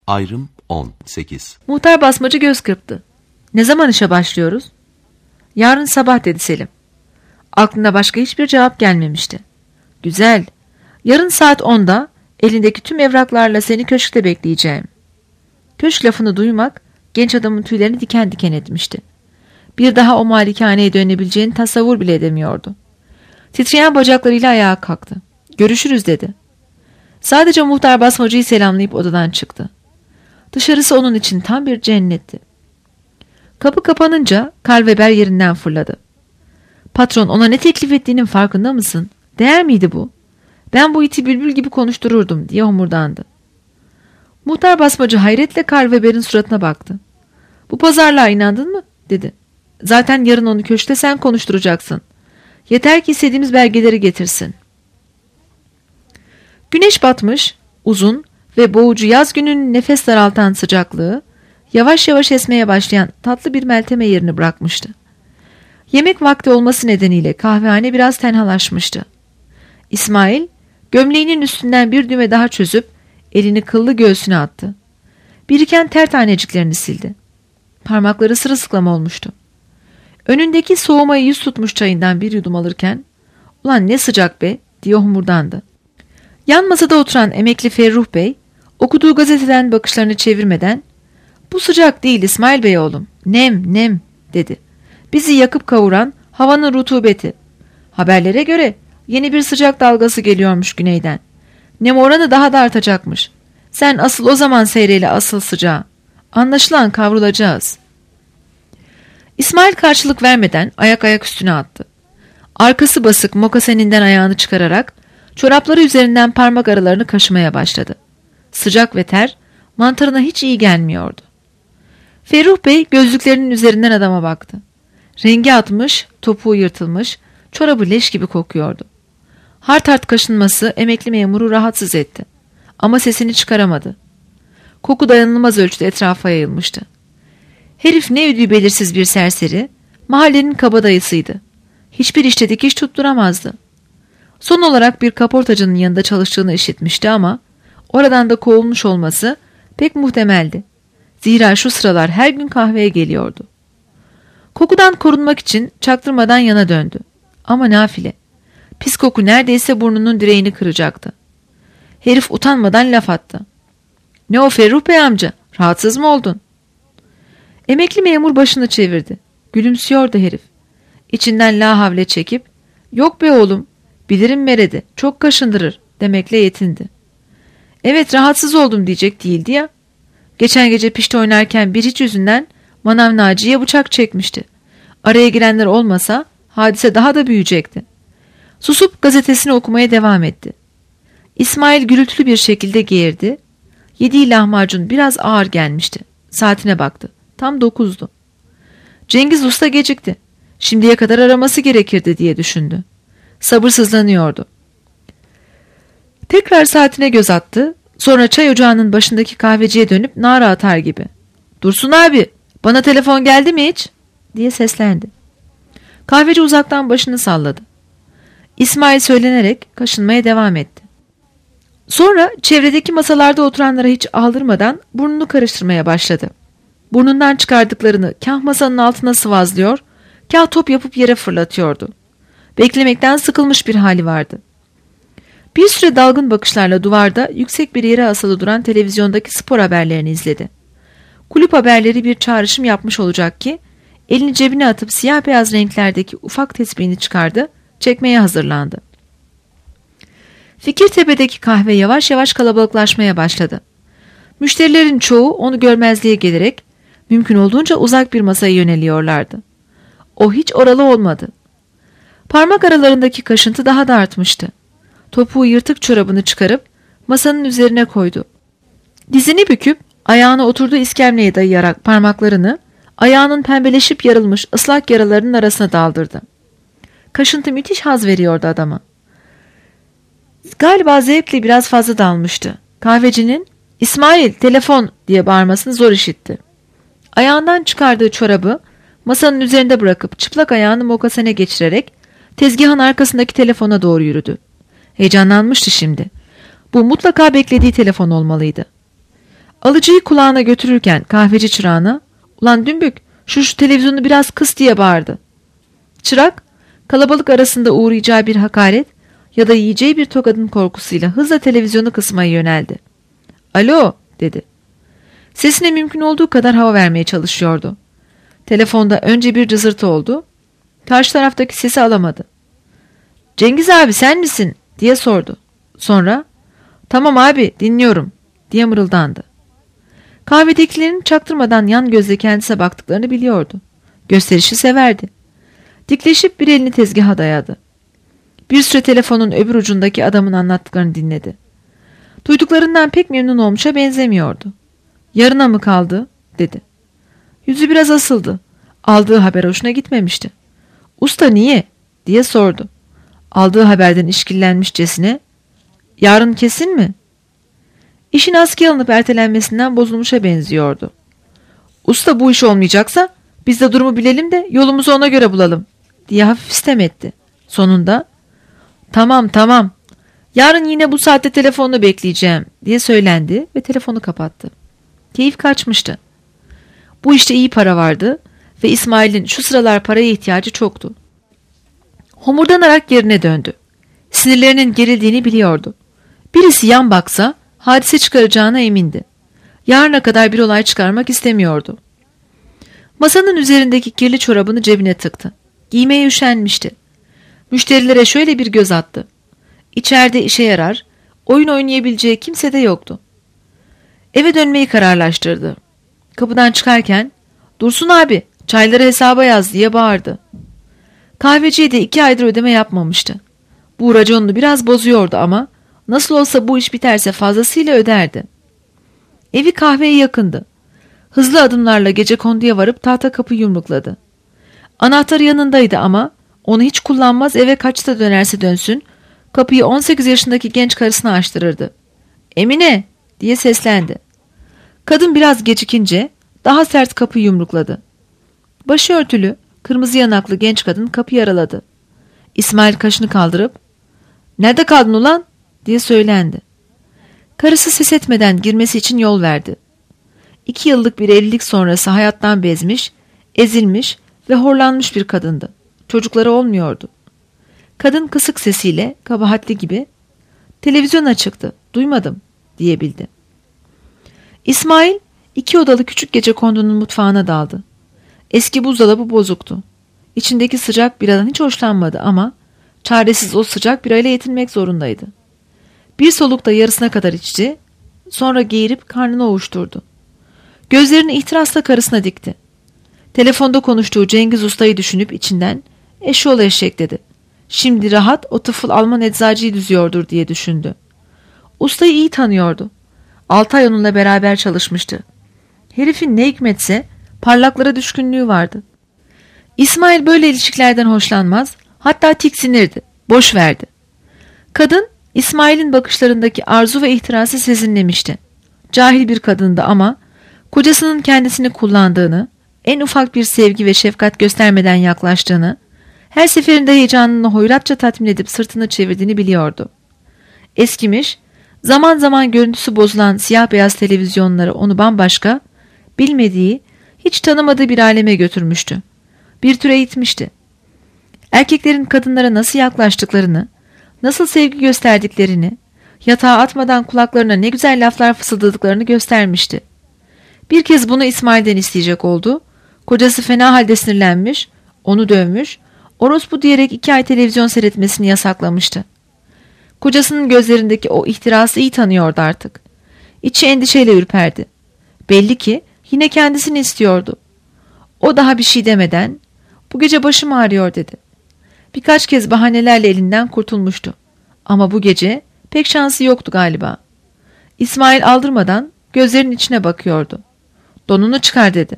Ayrım 18. Muhtar basmacı göz kırptı. Ne zaman işe başlıyoruz? Yarın sabah dedi Selim. Aklına başka hiçbir cevap gelmemişti. Güzel. Yarın saat 10'da elindeki tüm evraklarla seni köşkte bekleyeceğim. Köşk lafını duymak genç adamın tüylerini diken diken etmişti. Bir daha o malikaneye dönebileceğini tasavvur bile edemiyordu. Titreyen bacaklarıyla ayağa kalktı. Görüşürüz dedi. Sadece muhtar basmacıyı selamlayıp odadan çıktı. Dışarısı onun için tam bir cennetti. Kapı kapanınca Karl Weber yerinden fırladı. Patron, ona ne teklif ettiğinin farkında mısın? Değer miydi bu? Ben bu iti bülbül gibi konuştururdum diye homurdandı. Muhtar basmacı hayretle Karl Weber'in suratına baktı. Bu pazarlığa inandın mı? Dedi. Zaten yarın onu köşkte sen konuşturacaksın. Yeter ki istediğimiz belgeleri getirsin. Güneş batmış, uzun ve boğucu yaz gününün nefes daraltan sıcaklığı yavaş yavaş esmeye başlayan tatlı bir melteme yerini bırakmıştı. Yemek vakti olması nedeniyle kahvehane biraz tenhalaşmıştı. İsmail gömleğinin üstünden bir düğme daha çözüp elini kıllı göğsüne attı. Biriken ter taneciklerini sildi. Parmakları sırılsıklam olmuştu. Önündeki soğumaya yüz tutmuş çayından bir yudum alırken "Ulan ne sıcak be!" diye homurdandı. Yan masada oturan emekli Ferruh Bey okuduğu gazeteden bakışlarını çevirmeden "Bu sıcak değil İsmail Bey oğlum. Nem, nem." dedi. "Bizi yakıp kavuran havanın rutubeti. Haberlere göre yeni bir sıcak dalgası geliyormuş güneyden. Nem oranı daha da artacakmış. Sen asıl o zaman seyreyle asıl sıcağı. Anlaşılan kavrulacağız." İsmail karşılık vermeden ayak üstüne attı. Arkası basık mokaseninden ayağını çıkararak çorapları üzerinden parmak aralarını kaşımaya başladı. Sıcak ve ter mantarına hiç iyi gelmiyordu. Ferruh Bey gözlüklerinin üzerinden adama baktı. Rengi atmış, topuğu yırtılmış, çorabı leş gibi kokuyordu. Hart hart kaşınması emekli memuru rahatsız etti. Ama sesini çıkaramadı. Koku dayanılmaz ölçüde etrafa yayılmıştı. Herif ne ödüğü belirsiz bir serseri, mahallenin kabadayısıydı. Hiçbir işte dikiş tutturamazdı. Son olarak bir kaportacının yanında çalıştığını işitmişti ama oradan da kovulmuş olması pek muhtemeldi. Zira şu sıralar her gün kahveye geliyordu. Kokudan korunmak için çaktırmadan yana döndü. Ama nafile. Pis koku neredeyse burnunun direğini kıracaktı. Herif utanmadan laf attı. "Ne o Ferruh Bey amca? Rahatsız mı oldun?" Emekli memur başını çevirdi. Gülümsüyordu herif. İçinden la havle çekip "Yok be oğlum, bilirim meredi, çok kaşındırır" demekle yetindi. "Evet, rahatsız oldum" diyecek değildi ya. Geçen gece pişti oynarken bir hiç yüzünden Manav Naci'ye bıçak çekmişti. Araya girenler olmasa hadise daha da büyüyecekti. Susup gazetesini okumaya devam etti. İsmail gürültülü bir şekilde geğirdi. Yediği lahmacun biraz ağır gelmişti. Saatine baktı. Tam 9'du. Cengiz Usta gecikti. Şimdiye kadar araması gerekirdi diye düşündü. Sabırsızlanıyordu. Tekrar saatine göz attı. Sonra çay ocağının başındaki kahveciye dönüp nara atar gibi "Dursun abi, bana telefon geldi mi hiç?" diye seslendi. Kahveci uzaktan başını salladı. İsmail söylenerek kaşınmaya devam etti. Sonra çevredeki masalarda oturanlara hiç aldırmadan burnunu karıştırmaya başladı. Burnundan çıkardıklarını kah masanın altına sıvazlıyor, kah top yapıp yere fırlatıyordu. Beklemekten sıkılmış bir hali vardı. Bir süre dalgın bakışlarla duvarda yüksek bir yere asılı duran televizyondaki spor haberlerini izledi. Kulüp haberleri bir çağrışım yapmış olacak ki elini cebine atıp siyah beyaz renklerdeki ufak tesbihini çıkardı, çekmeye hazırlandı. Fikirtepe'deki kahve yavaş yavaş kalabalıklaşmaya başladı. Müşterilerin çoğu onu görmezliğe gelerek mümkün olduğunca uzak bir masaya yöneliyorlardı. O hiç oralı olmadı. Parmak aralarındaki kaşıntı daha da artmıştı. Topuğu yırtık çorabını çıkarıp masanın üzerine koydu. Dizini büküp ayağına oturduğu iskemleye dayayarak parmaklarını ayağının pembeleşip yarılmış ıslak yaralarının arasına daldırdı. Kaşıntı müthiş haz veriyordu adama. Galiba zevkle biraz fazla dalmıştı. Kahvecinin "İsmail, telefon" diye bağırmasını zor işitti. Ayağından çıkardığı çorabı masanın üzerinde bırakıp çıplak ayağını mokasene geçirerek tezgahın arkasındaki telefona doğru yürüdü. Heyecanlanmıştı şimdi. Bu mutlaka beklediği telefon olmalıydı. Alıcıyı kulağına götürürken kahveci çırağına "Ulan dümbük, şu televizyonu biraz kıs" diye bağırdı. Çırak kalabalık arasında uğrayacağı bir hakaret ya da yiyeceği bir tokadın korkusuyla hızla televizyonu kısmaya yöneldi. "Alo" dedi. Sesine mümkün olduğu kadar hava vermeye çalışıyordu. Telefonda önce bir cızırtı oldu. Karşı taraftaki sesi alamadı. "Cengiz abi sen misin?" diye sordu. Sonra "Tamam abi dinliyorum" diye mırıldandı. Kahvedekilerin çaktırmadan yan gözle kendisine baktıklarını biliyordu. Gösterişi severdi. Dikleşip bir elini tezgaha dayadı. Bir süre telefonun öbür ucundaki adamın anlattıklarını dinledi. Duyduklarından pek memnun olmuşa benzemiyordu. "Yarına mı kaldı?" dedi. Yüzü biraz asıldı. Aldığı haber hoşuna gitmemişti. "Usta niye?" diye sordu. Aldığı haberden işkillenmişçesine "Yarın kesin mi?" İşin askıya alınıp ertelenmesinden bozulmuşa benziyordu. "Usta bu iş olmayacaksa biz de durumu bilelim de yolumuzu ona göre bulalım" diye hafif sitem etti. Sonunda Tamam yarın yine bu saatte telefonunu bekleyeceğim" diye söylendi ve telefonu kapattı. Keyif kaçmıştı. Bu işte iyi para vardı ve İsmail'in şu sıralar paraya ihtiyacı çoktu. Homurdanarak yerine döndü. Sinirlerinin gerildiğini biliyordu. Birisi yan baksa hadise çıkaracağına emindi. Yarına kadar bir olay çıkarmak istemiyordu. Masanın üzerindeki kirli çorabını cebine tıktı. Giymeye üşenmişti. Müşterilere şöyle bir göz attı. İçeride işe yarar, oyun oynayabileceği kimse de yoktu. Eve dönmeyi kararlaştırdı. Kapıdan çıkarken "Dursun abi, çayları hesaba yaz" diye bağırdı. Kahveciye de 2 aydır ödeme yapmamıştı. Bu raconunu biraz bozuyordu ama nasıl olsa bu iş biterse fazlasıyla öderdi. Evi kahveye yakındı. Hızlı adımlarla gecekonduya varıp tahta kapıyı yumrukladı. Anahtarı yanındaydı ama onu hiç kullanmaz, eve kaçta dönerse dönsün kapıyı 18 yaşındaki genç karısına açtırırdı. "Emine" diye seslendi. Kadın biraz gecikince daha sert kapıyı yumrukladı. Başörtülü, kırmızı yanaklı genç kadın kapıyı araladı. İsmail kaşını kaldırıp "Nerede kaldın ulan?" diye söylendi. Karısı ses etmeden girmesi için yol verdi. 2 yıllık bir evlilik sonrası hayattan bezmiş, ezilmiş ve horlanmış bir kadındı. Çocukları olmuyordu. Kadın kısık sesiyle, kabahatli gibi "Televizyon açıktı, duymadım" diyebildi. İsmail 2 odalı küçük gecekondunun mutfağına daldı. Eski buzdolabı bozuktu. İçindeki sıcak biradan hiç hoşlanmadı ama çaresiz o sıcak birayla yetinmek zorundaydı. Bir solukta yarısına kadar içti, sonra geğirip karnını ovuşturdu. Gözlerini ihtirasla karısına dikti. Telefonda konuştuğu Cengiz Usta'yı düşünüp içinden "Eşşoğlu eşek" dedi. Şimdi rahat o tıfıl Alman eczacıyı düzüyordur diye düşündü. Ustayı iyi tanıyordu. 6 ay onunla beraber çalışmıştı. Herifin ne hikmetse parlaklara düşkünlüğü vardı. İsmail böyle ilişkilerden hoşlanmaz, hatta tiksinirdi, boş verdi. Kadın İsmail'in bakışlarındaki arzu ve ihtirası sezinlemişti. Cahil bir kadındı ama kocasının kendisini kullandığını, en ufak bir sevgi ve şefkat göstermeden yaklaştığını, her seferinde heyecanını hoyratça tatmin edip sırtını çevirdiğini biliyordu. Eskimiş, zaman zaman görüntüsü bozulan siyah beyaz televizyonları onu bambaşka, bilmediği, hiç tanımadığı bir aleme götürmüştü. Bir tür eğitmişti. Erkeklerin kadınlara nasıl yaklaştıklarını, nasıl sevgi gösterdiklerini, yatağa atmadan kulaklarına ne güzel laflar fısıldadıklarını göstermişti. Bir kez bunu İsmail'den isteyecek oldu. Kocası fena halde sinirlenmiş, onu dövmüş, orospu diyerek 2 ay televizyon seyretmesini yasaklamıştı. Kocasının gözlerindeki o ihtirası iyi tanıyordu artık. İçi endişeyle ürperdi. Belli ki yine kendisini istiyordu. O daha bir şey demeden "Bu gece başım ağrıyor" dedi. Birkaç kez bahanelerle elinden kurtulmuştu. Ama bu gece pek şansı yoktu galiba. İsmail aldırmadan gözlerinin içine bakıyordu. "Donunu çıkar" dedi.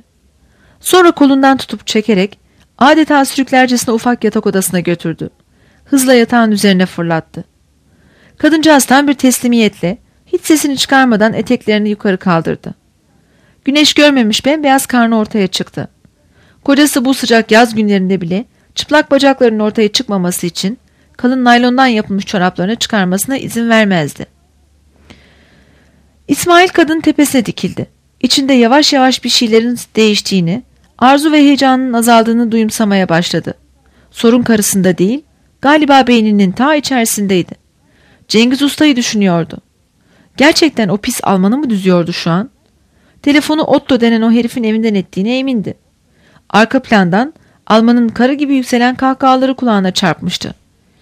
Sonra kolundan tutup çekerek adeta sürüklercesine ufak yatak odasına götürdü. Hızla yatağın üzerine fırlattı. Kadıncağız tam bir teslimiyetle, hiç sesini çıkarmadan eteklerini yukarı kaldırdı. Güneş görmemiş bembeyaz karnı ortaya çıktı. Kocası bu sıcak yaz günlerinde bile çıplak bacaklarının ortaya çıkmaması için kalın naylondan yapılmış çoraplarını çıkarmasına izin vermezdi. İsmail kadın tepesine dikildi. İçinde yavaş yavaş bir şeylerin değiştiğini, arzu ve heyecanın azaldığını duyumsamaya başladı. Sorun karısında değil, galiba beyninin ta içerisindeydi. Cengiz Usta'yı düşünüyordu. Gerçekten o pis Alman'ı mı düzüyordu şu an? Telefonu Otto denen o herifin evinden ettiğine emindi. Arka plandan Alman'ın karı gibi yükselen kahkahaları kulağına çarpmıştı.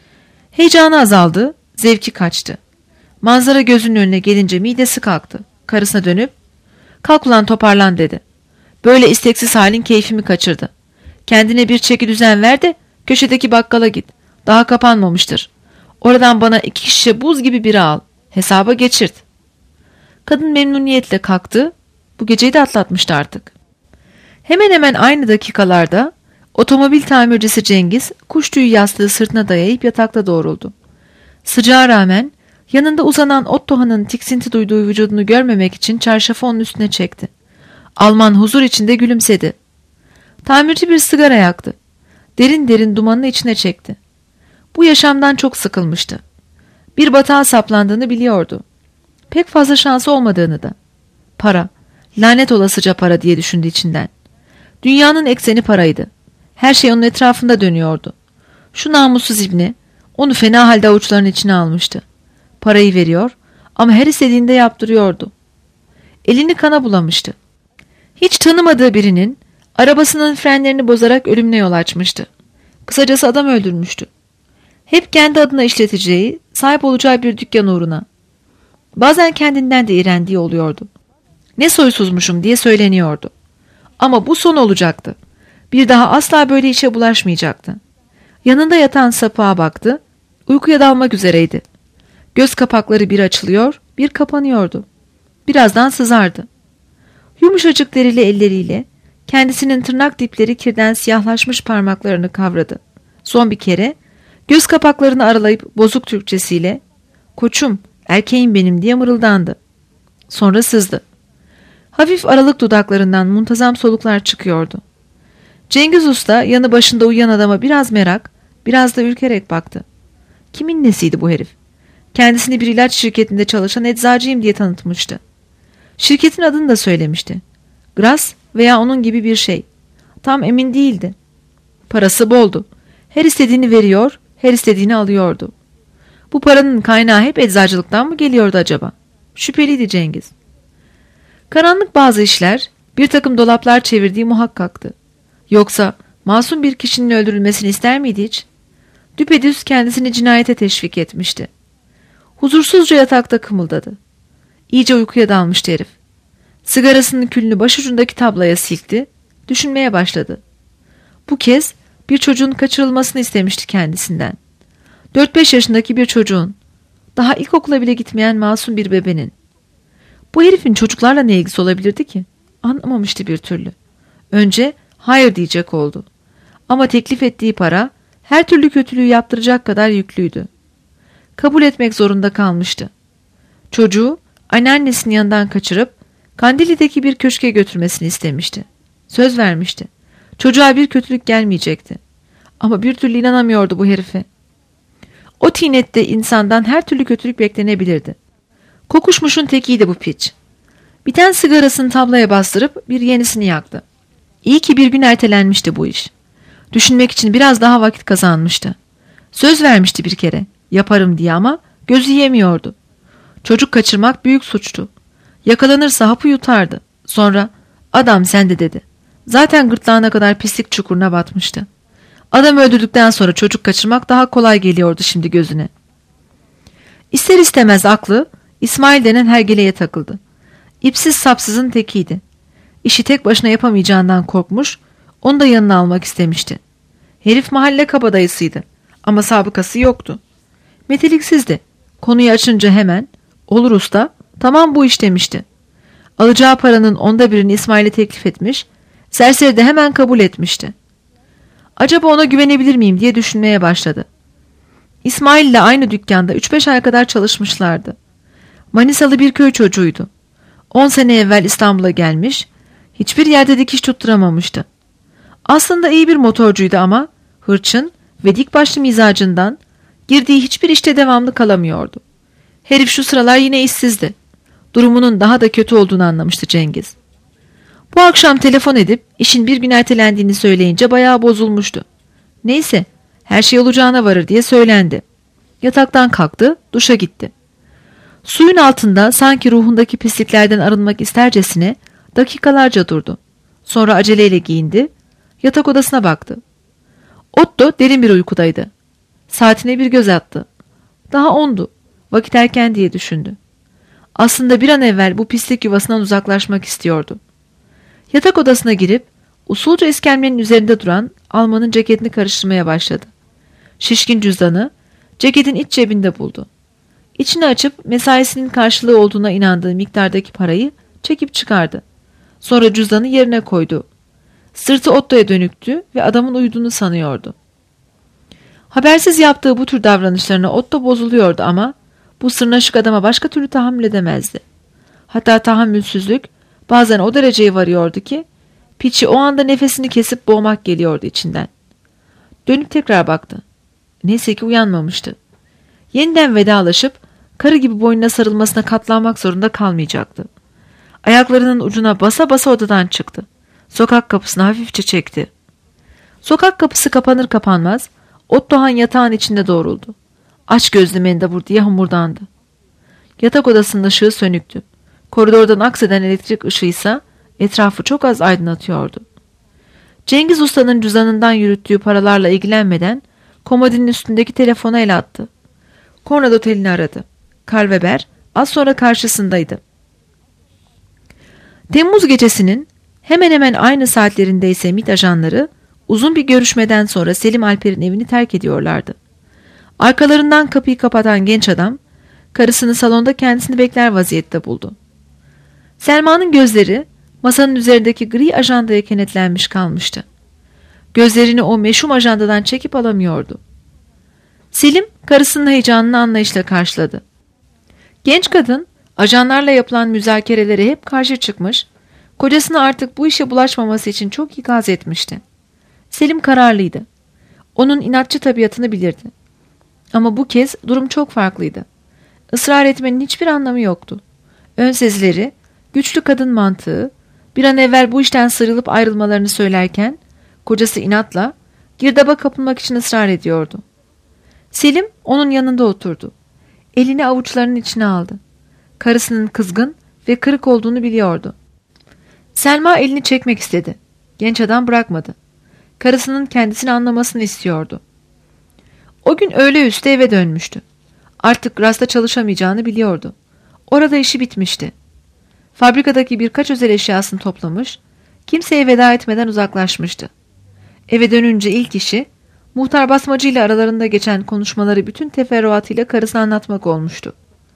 Heyecanı azaldı, zevki kaçtı. Manzara gözünün önüne gelince midesi kalktı. Karısına dönüp, "Kalk ulan toparlan," dedi. "Böyle isteksiz halin keyfimi kaçırdı. Kendine bir çeki düzen ver de köşedeki bakkala git. Daha kapanmamıştır. Oradan bana 2 şişe buz gibi bira al. Hesaba geçirt." Kadın memnuniyetle kalktı. Bu geceyi de atlatmıştı artık. Hemen hemen aynı dakikalarda otomobil tamircisi Cengiz kuş tüyü yastığı sırtına dayayıp yatakta doğruldu. Sıcağa rağmen yanında uzanan Otto'nun tiksinti duyduğu vücudunu görmemek için çarşafı onun üstüne çekti. Alman huzur içinde gülümsedi. Tamirci bir sigara yaktı. Derin derin dumanını içine çekti. Bu yaşamdan çok sıkılmıştı. Bir batağa saplandığını biliyordu. Pek fazla şansı olmadığını da. Para, lanet olasıca para diye düşündü içinden. Dünyanın ekseni paraydı. Her şey onun etrafında dönüyordu. Şu namussuz ibne onu fena halde avuçlarının içine almıştı. Parayı veriyor ama her istediğinde yaptırıyordu. Elini kana bulamıştı. Hiç tanımadığı birinin arabasının frenlerini bozarak ölümüne yol açmıştı. Kısacası adam öldürmüştü. Hep kendi adına işleteceği, sahip olacağı bir dükkan uğruna. Bazen kendinden de iğrendiği oluyordu. Ne soysuzmuşum diye söyleniyordu. Ama bu son olacaktı. Bir daha asla böyle işe bulaşmayacaktı. Yanında yatan sapığa baktı. Uykuya dalmak üzereydi. Göz kapakları bir açılıyor, bir kapanıyordu. Birazdan sızardı. Yumuşacık derili elleriyle kendisinin tırnak dipleri kirden siyahlaşmış parmaklarını kavradı. Son bir kere göz kapaklarını aralayıp bozuk Türkçesiyle "Koçum, erkeğim benim," diye mırıldandı. Sonra sızdı. Hafif aralık dudaklarından muntazam soluklar çıkıyordu. Cengiz Usta yanı başında uyuyan adama biraz merak, biraz da ürkerek baktı. Kimin nesiydi bu herif? Kendisini bir ilaç şirketinde çalışan eczacıyım diye tanıtmıştı. Şirketin adını da söylemişti. Gras veya onun gibi bir şey. Tam emin değildi. Parası boldu. Her istediğini veriyor, her istediğini alıyordu. Bu paranın kaynağı hep eczacılıktan mı geliyordu acaba? Şüpheliydi Cengiz. Karanlık bazı işler, bir takım dolaplar çevirdiği muhakkaktı. Yoksa masum bir kişinin öldürülmesini ister miydi hiç? Düpedüz kendisini cinayete teşvik etmişti. Huzursuzca yatakta kımıldadı. İyice uykuya dalmıştı herif. Sigarasının külünü başucundaki tablaya silkti, düşünmeye başladı. Bu kez bir çocuğun kaçırılmasını istemişti kendisinden. 4-5 yaşındaki bir çocuğun, daha ilkokula bile gitmeyen masum bir bebenin. Bu herifin çocuklarla ne ilgisi olabilirdi ki? Anlamamıştı bir türlü. Önce hayır diyecek oldu. Ama teklif ettiği para her türlü kötülüğü yaptıracak kadar yüklüydü. Kabul etmek zorunda kalmıştı. Çocuğu anneannesinin yanından kaçırıp Kandili'deki bir köşke götürmesini istemişti. Söz vermişti. Çocuğa bir kötülük gelmeyecekti. Ama bir türlü inanamıyordu bu herife. O tinette insandan her türlü kötülük beklenebilirdi. Kokuşmuşun tekiydi bu piç. Biten sigarasını tablaya bastırıp bir yenisini yaktı. İyi ki bir gün ertelenmişti bu iş. Düşünmek için biraz daha vakit kazanmıştı. Söz vermişti bir kere, yaparım diye, ama gözü yemiyordu. Çocuk kaçırmak büyük suçtu. Yakalanırsa hapı yutardı. Sonra "Adam sende," dedi. Zaten gırtlağına kadar pislik çukuruna batmıştı. Adam öldürdükten sonra çocuk kaçırmak daha kolay geliyordu şimdi gözüne. İster istemez aklı İsmail denen hergeleye takıldı. İpsiz sapsızın tekiydi. İşi tek başına yapamayacağından korkmuş, onu da yanına almak istemişti. Herif mahalle kabadayısıydı ama sabıkası yoktu. Meteliksizdi. Konuyu açınca hemen "Olur usta, tamam bu iş," demişti. Alacağı paranın 1/10'ını İsmail'e teklif etmiş, serseri de hemen kabul etmişti. Acaba ona güvenebilir miyim diye düşünmeye başladı. İsmail ile aynı dükkanda 3-5 ay kadar çalışmışlardı. Manisalı bir köy çocuğuydu. 10 sene evvel İstanbul'a gelmiş, hiçbir yerde dikiş tutturamamıştı. Aslında iyi bir motorcuydu ama hırçın ve dik başlı mizacından girdiği hiçbir işte devamlı kalamıyordu. Herif şu sıralar yine işsizdi. Durumunun daha da kötü olduğunu anlamıştı Cengiz. Bu akşam telefon edip işin bir gün ertelendiğini söyleyince bayağı bozulmuştu. Neyse, her şey olacağına varır diye söylendi. Yataktan kalktı, duşa gitti. Suyun altında sanki ruhundaki pisliklerden arınmak istercesine dakikalarca durdu. Sonra aceleyle giyindi, yatak odasına baktı. Otto derin bir uykudaydı. Saatine bir göz attı. Daha 10'du. Vakit erken diye düşündü. Aslında bir an evvel bu pislik yuvasından uzaklaşmak istiyordu. Yatak odasına girip usulca iskemlenin üzerinde duran Alman'ın ceketini karıştırmaya başladı. Şişkin cüzdanı ceketin iç cebinde buldu. İçini açıp mesaisinin karşılığı olduğuna inandığı miktardaki parayı çekip çıkardı. Sonra cüzdanı yerine koydu. Sırtı Otto'ya dönüktü ve adamın uyuduğunu sanıyordu. Habersiz yaptığı bu tür davranışlarına Otto bozuluyordu ama bu sırnaşık adama başka türlü tahammül edemezdi. Hatta tahammülsüzlük bazen o dereceye varıyordu ki piçi o anda nefesini kesip boğmak geliyordu içinden. Dönüp tekrar baktı. Neyse ki uyanmamıştı. Yeniden vedalaşıp karı gibi boynuna sarılmasına katlanmak zorunda kalmayacaktı. Ayaklarının ucuna basa basa odadan çıktı. Sokak kapısını hafifçe çekti. Sokak kapısı kapanır kapanmaz Ottohan yatağın içinde doğruldu. Aç gözlü mendebur diye homurdandı. Yatak odasının ışığı sönüktü. Koridordan akseden elektrik ışığıysa etrafı çok az aydınlatıyordu. Cengiz Usta'nın cüzdanından yürüttüğü paralarla ilgilenmeden komodinin üstündeki telefona el attı. Konrad Oteli'ni aradı. Karl Weber az sonra karşısındaydı. Temmuz gecesinin hemen hemen aynı saatlerindeyse MİT ajanları uzun bir görüşmeden sonra Selim Alper'in evini terk ediyorlardı. Arkalarından kapıyı kapatan genç adam karısını salonda kendisini bekler vaziyette buldu. Selma'nın gözleri masanın üzerindeki gri ajandaya kenetlenmiş kalmıştı. Gözlerini o meşhum ajandadan çekip alamıyordu. Selim karısının heyecanını anlayışla karşıladı. Genç kadın ajanlarla yapılan müzakerelere hep karşı çıkmış, kocasını artık bu işe bulaşmaması için çok ikaz etmişti. Selim kararlıydı. Onun inatçı tabiatını bilirdi. Ama bu kez durum çok farklıydı. Israr etmenin hiçbir anlamı yoktu. Ön sezileri, güçlü kadın mantığı, bir an evvel bu işten sıyrılıp ayrılmalarını söylerken, kocası inatla, girdaba kapılmak için ısrar ediyordu. Selim onun yanında oturdu. Elini avuçlarının içine aldı. Karısının kızgın ve kırık olduğunu biliyordu. Selma elini çekmek istedi. Genç adam bırakmadı. Karısının kendisini anlamasını istiyordu. O gün öğle üstü eve dönmüştü. Artık rasta çalışamayacağını biliyordu. Orada işi bitmişti. Fabrikadaki birkaç özel eşyasını toplamış, kimseye veda etmeden uzaklaşmıştı. Eve dönünce ilk işi, muhtar basmacı ile aralarında geçen konuşmaları bütün teferruatıyla karısına anlatmak olmuştu.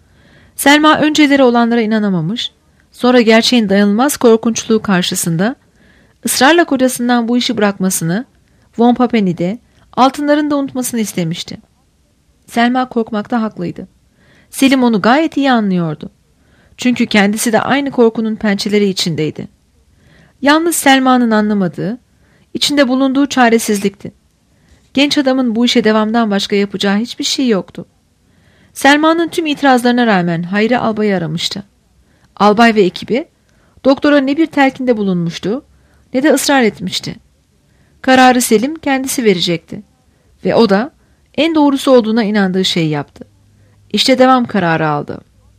Selma önceleri olanlara inanamamış, sonra gerçeğin dayanılmaz korkunçluğu karşısında ısrarla kocasından bu işi bırakmasını, Von Papen'i de altınlarını da unutmasını istemişti. Selma korkmakta haklıydı. Selim onu gayet iyi anlıyordu. Çünkü kendisi de aynı korkunun pençeleri içindeydi. Yalnız Selma'nın anlamadığı, içinde bulunduğu çaresizlikti. Genç adamın bu işe devamdan başka yapacağı hiçbir şey yoktu. Selma'nın tüm itirazlarına rağmen Hayri Albay'ı aramıştı. Albay ve ekibi, doktora ne bir telkinde bulunmuştu, ne de ısrar etmişti. Kararı Selim kendisi verecekti. Ve o da en doğrusu olduğuna inandığı şeyi yaptı. İşte devam kararı aldı.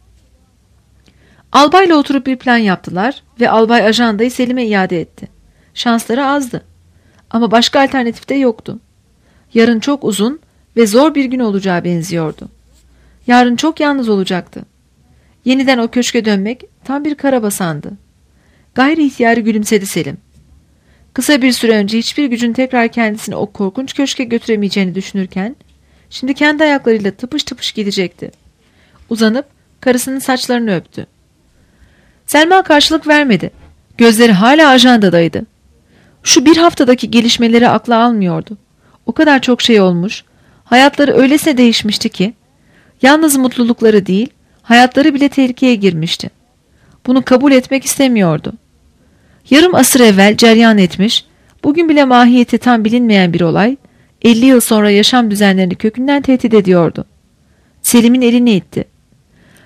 Albayla oturup bir plan yaptılar ve albay ajandayı Selim'e iade etti. Şansları azdı. Ama başka alternatif de yoktu. Yarın çok uzun ve zor bir gün olacağı benziyordu. Yarın çok yalnız olacaktı. Yeniden o köşke dönmek tam bir karabasandı. Gayri ihtiyari gülümsedi Selim. Kısa bir süre önce hiçbir gücün tekrar kendisini o korkunç köşke götüremeyeceğini düşünürken, şimdi kendi ayaklarıyla tıpış tıpış gidecekti. Uzanıp karısının saçlarını öptü. Selma karşılık vermedi. Gözleri hala ajandadaydı. Şu bir haftadaki gelişmeleri akla almıyordu. O kadar çok şey olmuş, hayatları öylesine değişmişti ki, yalnız mutlulukları değil, hayatları bile tehlikeye girmişti. Bunu kabul etmek istemiyordu. Yarım asır evvel cereyan etmiş, bugün bile mahiyeti tam bilinmeyen bir olay, 50 yıl sonra yaşam düzenlerini kökünden tehdit ediyordu. Selim'in elini itti.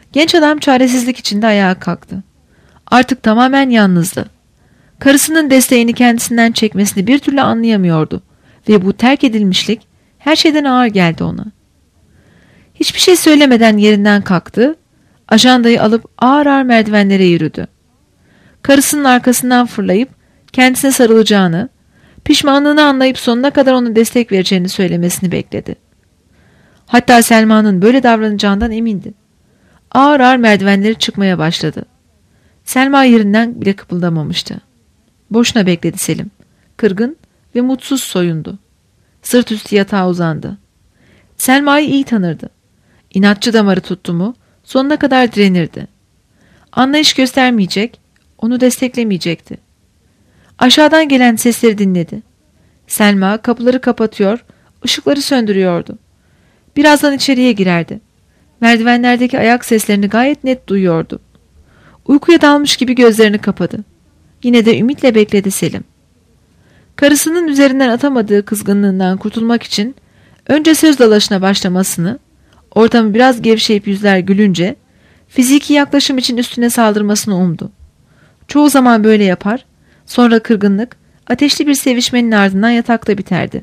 Genç adam çaresizlik içinde ayağa kalktı. Artık tamamen yalnızdı. Karısının desteğini kendisinden çekmesini bir türlü anlayamıyordu ve bu terk edilmişlik her şeyden ağır geldi ona. Hiçbir şey söylemeden yerinden kalktı, ajandayı alıp ağır ağır merdivenlere yürüdü. Karısının arkasından fırlayıp kendisine sarılacağını, pişmanlığını anlayıp sonuna kadar ona destek vereceğini söylemesini bekledi. Hatta Selma'nın böyle davranacağından emindi. Ağır ağır merdivenleri çıkmaya başladı. Selma yerinden bile kıpıldamamıştı. Boşuna bekledi Selim. Kırgın ve mutsuz soyundu. Sırt üstü yatağa uzandı. Selma'yı iyi tanırdı. İnatçı damarı tuttu mu sonuna kadar direnirdi. Anlayış göstermeyecek, onu desteklemeyecekti. Aşağıdan gelen sesleri dinledi. Selma kapıları kapatıyor, ışıkları söndürüyordu. Birazdan içeriye girerdi. Merdivenlerdeki ayak seslerini gayet net duyuyordu. Uykuya dalmış gibi gözlerini kapadı. Yine de ümitle bekledi Selim. Karısının üzerinden atamadığı kızgınlığından kurtulmak için önce söz dalaşına başlamasını, ortamı biraz gevşeyip yüzler gülünce fiziki yaklaşım için üstüne saldırmasını umdu. Çoğu zaman böyle yapar, sonra kırgınlık ateşli bir sevişmenin ardından yatakta biterdi.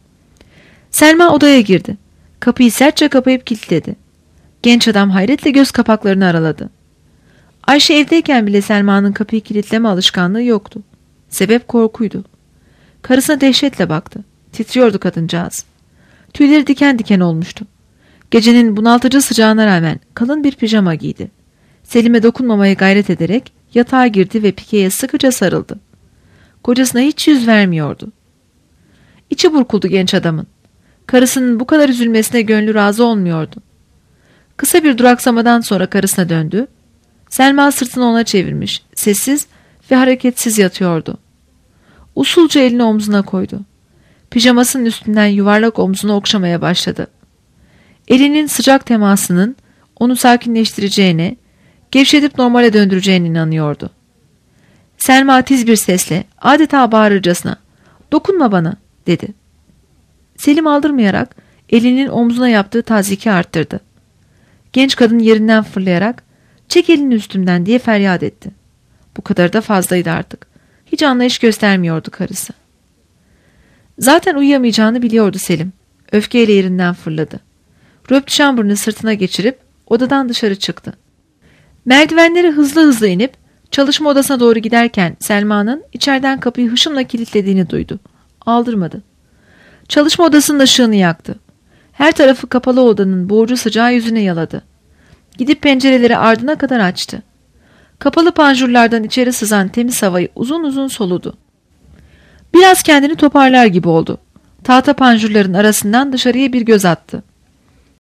Selma odaya girdi. Kapıyı sertçe kapayıp kilitledi. Genç adam hayretle göz kapaklarını araladı. Ayşe evdeyken bile Selma'nın kapıyı kilitleme alışkanlığı yoktu. Sebep korkuydu. Karısına dehşetle baktı. Titriyordu kadıncağız. Tüyleri diken diken olmuştu. Gecenin bunaltıcı sıcağına rağmen kalın bir pijama giydi. Selim'e dokunmamaya gayret ederek yatağa girdi ve Pike'ye sıkıca sarıldı. Kocasına hiç yüz vermiyordu. İçi burkuldu genç adamın. Karısının bu kadar üzülmesine gönlü razı olmuyordu. Kısa bir duraksamadan sonra karısına döndü. Selma sırtını ona çevirmiş, sessiz ve hareketsiz yatıyordu. Usulca elini omzuna koydu. Pijamasının üstünden yuvarlak omzunu okşamaya başladı. Elinin sıcak temasının onu sakinleştireceğine, gevşetip normale döndüreceğine inanıyordu. Selma tiz bir sesle, adeta bağırırcasına, "Dokunma bana," dedi. Selim aldırmayarak elinin omzuna yaptığı taziki arttırdı. Genç kadın yerinden fırlayarak, "Çek elini üstümden," diye feryat etti. Bu kadar da fazlaydı artık. Hiç anlayış göstermiyordu karısı. Zaten uyuyamayacağını biliyordu Selim. Öfkeyle yerinden fırladı. Röptşambırını sırtına geçirip odadan dışarı çıktı. Merdivenleri hızlı hızlı inip çalışma odasına doğru giderken Selma'nın içeriden kapıyı hışımla kilitlediğini duydu. Aldırmadı. Çalışma odasının ışığını yaktı. Her tarafı kapalı odanın boğucu sıcağı yüzüne yaladı. Gidip pencereleri ardına kadar açtı. Kapalı panjurlardan içeri sızan temiz havayı uzun uzun soludu. Biraz kendini toparlar gibi oldu. Tahta panjurların arasından dışarıya bir göz attı.